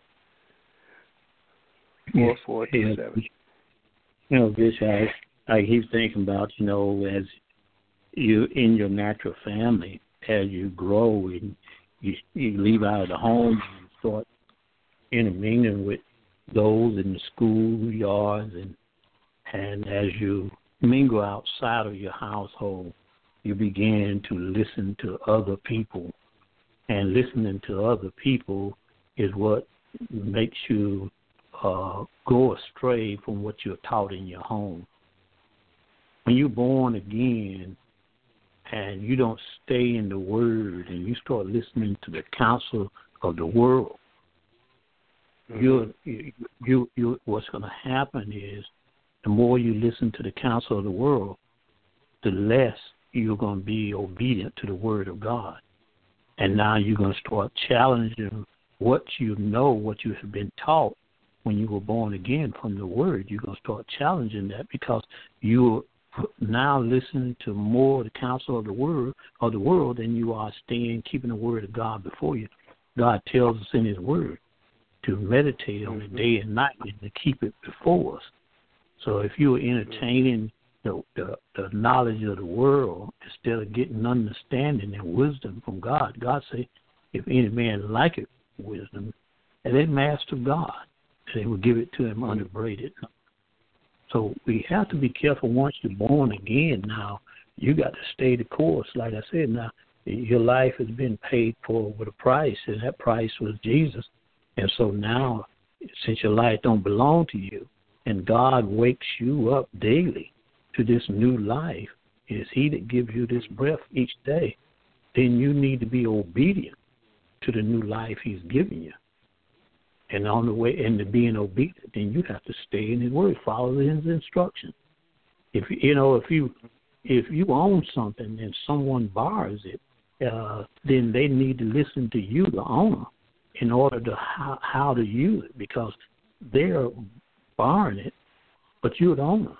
Four four two seven. You know, Bishop, I, I keep thinking about, you know, as you in your natural family, as you grow and you you leave out of the home, you start intermingling with those in the schoolyards, and and as you mingle outside of your household, you begin to listen to other people, and listening to other people is what makes you Uh, go astray from what you're taught in your home. When you're born again and you don't stay in the Word and you start listening to the counsel of the world, mm-hmm. you're, you, you, you, what's going to happen is the more you listen to the counsel of the world, the less you're going to be obedient to the Word of God. And now you're going to start challenging what you know, what you have been taught. When you were born again from the Word, you're going to start challenging that because you're now listening to more of the counsel of the Word of the world than you are staying, keeping the Word of God before you. God tells us in His Word to meditate on it day and night and to keep it before us. So if you're entertaining the, the, the knowledge of the world instead of getting understanding and wisdom from God, God said, if any man lacketh wisdom, and then master God. They will give it to him unbraided. So we have to be careful once you're born again. Now, you got to stay the course. Like I said, now, your life has been paid for with a price, and that price was Jesus. And so now, since your life don't belong to you, and God wakes you up daily to this new life, it is He that gives you this breath each day, then you need to be obedient to the new life He's giving you. And on the way, and to being obedient, then you have to stay in His Word, follow His instructions. If you know, if you if you own something and someone borrows it, uh, then they need to listen to you, the owner, in order to how, how to use it, because they're borrowing it, but you're the owner.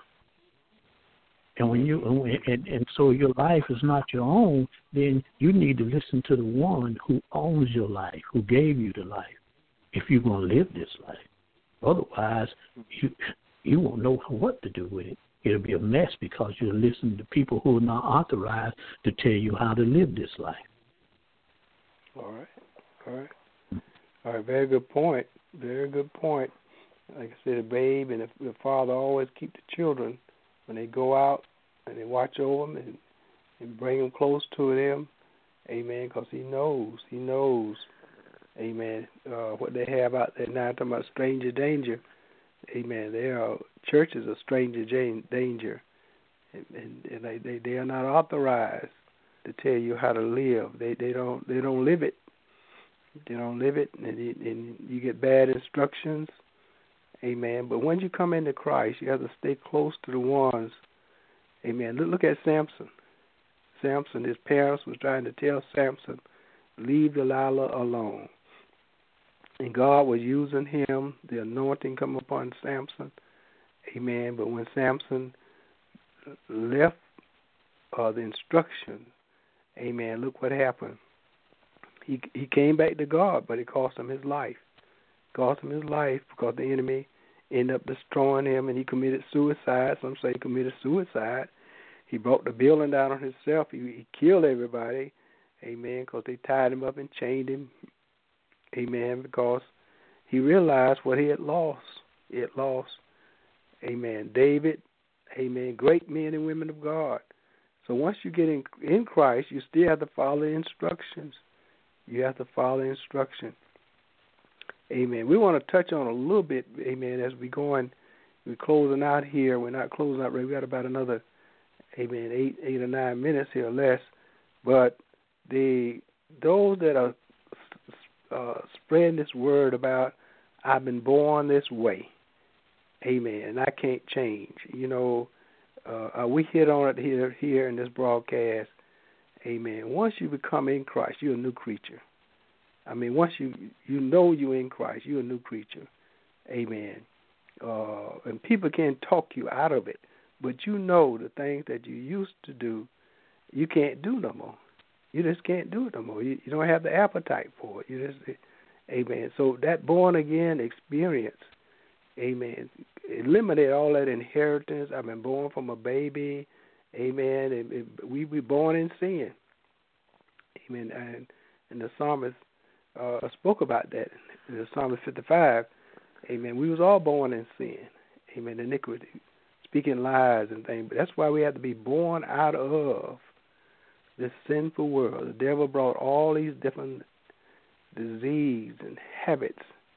And when you and, and so your life is not your own, then you need to listen to the one who owns your life, who gave you the life, if you're going to live this life. Otherwise, you you won't know what to do with it. It'll be a mess because you're listening to people who are not authorized to tell you how to live this life. All right. All right. All right, very good point. Very good point. Like I said, the babe and the, the father always keep the children when they go out, and they watch over them and, and bring them close to them. Amen, because he knows, he knows, amen, uh, what they have out there now. Talking about stranger danger. Amen. There are churches of stranger danger, and, and, and they, they, they are not authorized to tell you how to live. They they don't they don't live it. They don't live it, and, you, and you get bad instructions. Amen. But when you come into Christ, you have to stay close to the ones. Amen. Look, look at Samson. Samson, his parents was trying to tell Samson, leave Delilah alone. And God was using him, the anointing come upon Samson. Amen. But when Samson left uh, the instruction, amen, look what happened. He he came back to God, but it cost him his life. It cost him his life because the enemy ended up destroying him, and he committed suicide. Some say he committed suicide. He brought the building down on himself. He, he killed everybody, amen, because they tied him up and chained him, amen, because he realized what he had lost. He had lost, amen, David, amen, great men and women of God. So once you get in, in Christ, you still have to follow the instructions. You have to follow the instruction. Amen. We want to touch on a little bit, amen, as we go on. We're closing out here. We're not closing out. We've got about another, amen, eight, eight or nine minutes here or less. But the those that are uh, spreading this word about, I've been born this way, amen, and I can't change. You know, uh, we hit on it here, here in this broadcast. Amen. Once you become in Christ, you're a new creature. I mean, once you you know you're in Christ, you're a new creature. Amen. Uh, and people can't talk you out of it, but you know the things that you used to do, you can't do no more. You just can't do it no more. You, you don't have the appetite for it. You just, amen. So that born again experience, amen, eliminate all that inheritance. I've been born from a baby. Amen. And, and we were born in sin. Amen. And, and the psalmist uh, spoke about that in the Psalm fifty-five. Amen. We was all born in sin. Amen. Iniquity, speaking lies and things. But that's why we have to be born out of this sinful world. The devil brought all these different disease and habits,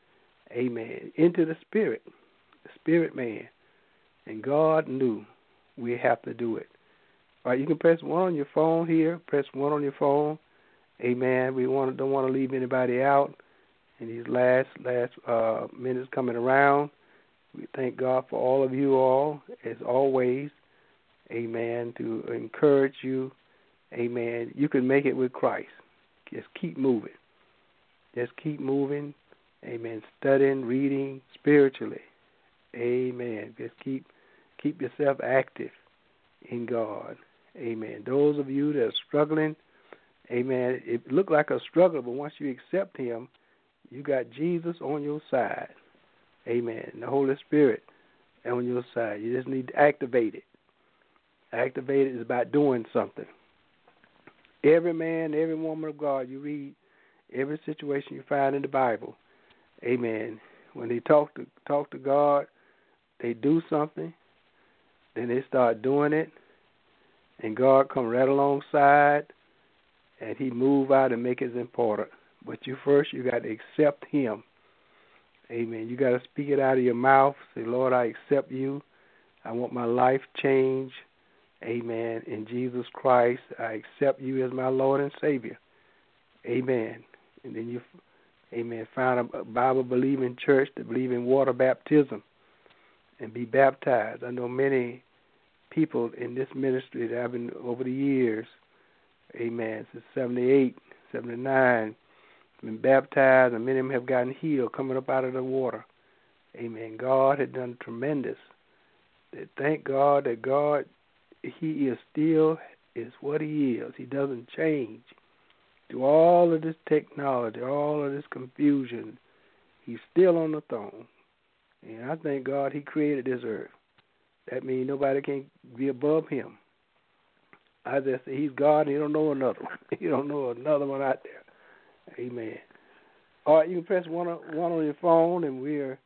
amen, into the spirit, the spirit man. And God knew we have to do it. All right, you can press one on your phone here. Press one on your phone. Amen. We want don't want to leave anybody out in these last last uh, minutes coming around. We thank God for all of you all, as always. Amen. To encourage you. Amen. You can make it with Christ. Just keep moving. Just keep moving. Amen. Studying, reading spiritually. Amen. Just keep keep yourself active in God. Amen. Those of you that are struggling, amen, it looked like a struggle, but once you accept him, you got Jesus on your side. Amen. The Holy Spirit on your side. You just need to activate it. Activate it is about doing something. Every man, every woman of God, you read every situation you find in the Bible, amen, when they talk to talk to God, they do something, then they start doing it, and God come right alongside, and he move out and make it important. But you first, you got to accept him. Amen. You got to speak it out of your mouth. Say, Lord, I accept you. I want my life changed. Amen. In Jesus Christ, I accept you as my Lord and Savior. Amen. And then you, amen, find a Bible-believing church that believe in water baptism and be baptized. I know many people in this ministry that I've been over the years, amen, since seventy-eight, seventy-nine, been baptized, and many of them have gotten healed coming up out of the water. Amen. God had done tremendous. Thank God that God, he is still is what he is. He doesn't change. Through all of this technology, all of this confusion, he's still on the throne. And I thank God he created this earth. That means nobody can be above him. I just say he's God and he don't know another one. He don't know another one out there. Amen. All right, you can press one on, one on your phone, and we're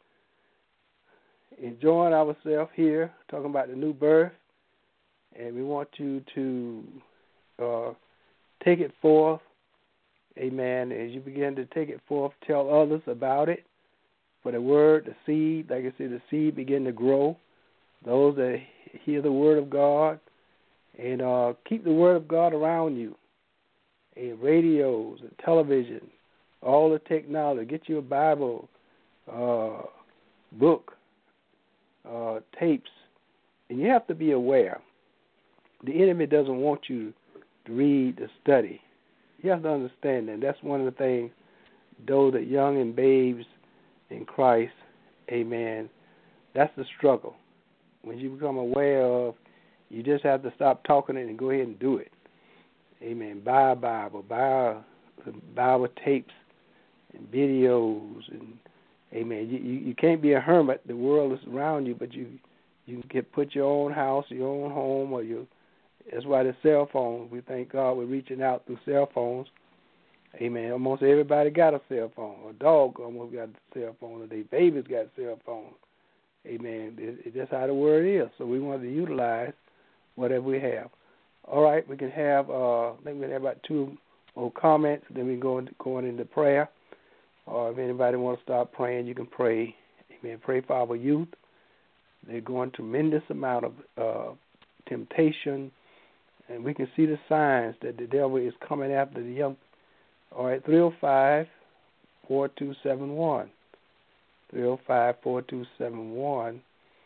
enjoying ourselves here, talking about the new birth, and we want you to uh, take it forth, amen. As you begin to take it forth, tell others about it. For the word, the seed, like I said, the seed begin to grow. Those that hear the word of God, and uh, keep the word of God around you, and radios and television, all the technology. Get you a Bible, uh, book, uh, tapes, and you have to be aware. The enemy doesn't want you to read, to study. You have to understand that. That's one of the things, those that young and babes in Christ, amen, that's the struggle. When you become aware of, you just have to stop talking it and go ahead and do it. Amen. Buy a Bible, buy a, Bible tapes and videos, and amen. You, you you can't be a hermit. The world is around you, but you you can put your own house, your own home, or your. That's why the cell phones. We thank God we're reaching out through cell phones. Amen. Almost everybody got a cell phone. A dog almost got a cell phone. Or their babies got cell phones. Amen. It, it's just how the word is. So we want to utilize whatever we have. All right, we can have, uh, I think we can have about two more comments, then we can go into, going into prayer. Or if anybody wants to start praying, you can pray. Amen. Pray for our youth. They're going tremendous amount of uh, temptation, and we can see the signs that the devil is coming after the young. All right, three oh five, four two seven one. three oh five, four two seven one.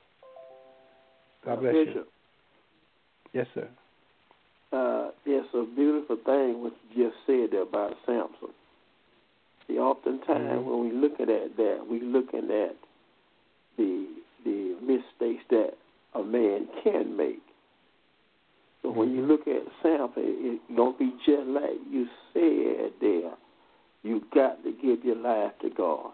God bless Bishop, you. Yes, sir. Uh, it's a beautiful thing what you just said there about Samson. See, oftentimes mm-hmm. when we looking at that, we looking at the the mistakes that a man can make. So mm-hmm. when you look at Samson, it's going to be just like you said there. You got to give your life to God.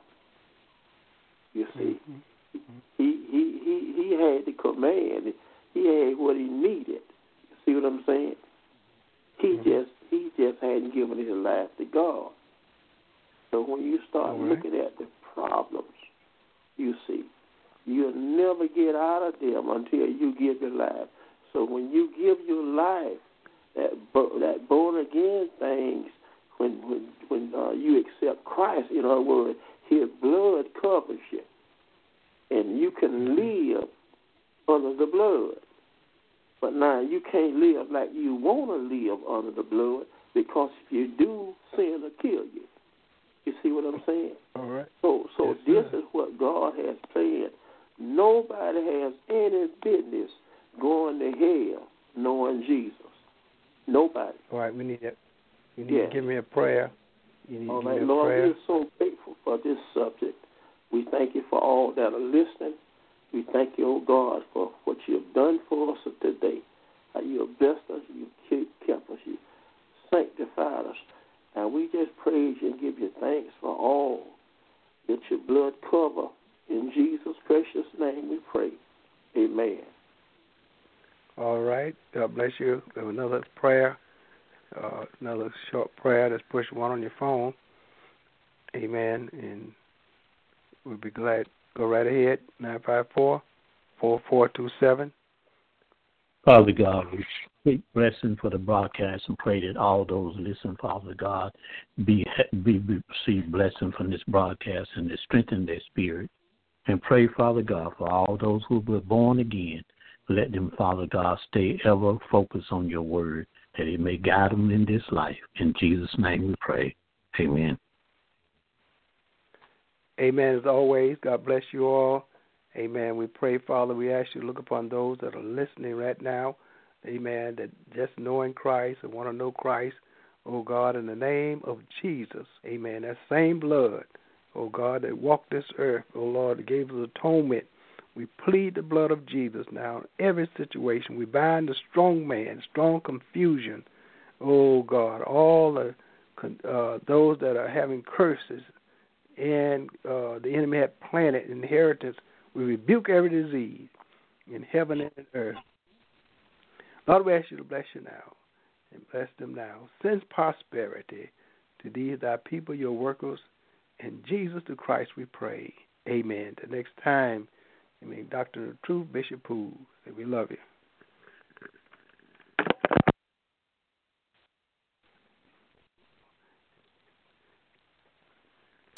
You see, mm-hmm. he, he he he had the command. He had what he needed. You see what I'm saying? He mm-hmm. just he just hadn't given his life to God. So when you start right. looking at the problems, you see, you'll never get out of them until you give your life. So when you give your life, that that born again things, when when when uh, you accept Christ, in other words, His blood covers you, and you can live under the blood. But now you can't live like you want to live under the blood, because if you do, sin will kill you. You see what I'm saying? All right. So, so yes, this sir. is what God has planned. Nobody has any business going to hell knowing Jesus. Nobody. All right, we need that. You need yes. to give me a prayer. You need all to give right, me a Lord, prayer. we are so grateful for this subject. We thank you for all that are listening. We thank you, oh God, for what you have done for us today. How you have blessed us, you kept us, you sanctified us. And we just praise you and give you thanks for all that your blood cover. In Jesus' precious name we pray. Amen. All right. God bless you. We have another prayer, uh, another short prayer. Just push one on your phone. Amen. And we'll be glad. Go right ahead. nine five four, four four two seven. Father God, we speak blessing for the broadcast and pray that all those listening, Father God, be, be, be receive blessing from this broadcast and to strengthen their spirit. And pray, Father God, for all those who were born again. Let them, Father God, stay ever focused on your word, that it may guide them in this life. In Jesus' name we pray. Amen. Amen. As always, God bless you all. Amen. We pray, Father, we ask you to look upon those that are listening right now. Amen. That just knowing Christ and want to know Christ, oh God, in the name of Jesus. Amen. That same blood, oh God, that walked this earth, oh Lord, that gave us atonement. We plead the blood of Jesus now in every situation. We bind the strong man, strong confusion, oh God, all the uh, those that are having curses and uh, the enemy had planted inheritance. We rebuke every disease in heaven and in earth. Lord, we ask you to bless you now and bless them now. Send prosperity to these thy people, your workers. In Jesus the Christ we pray. Amen. The next time, I mean, Doctor Truth, Bishop Poole, we love you.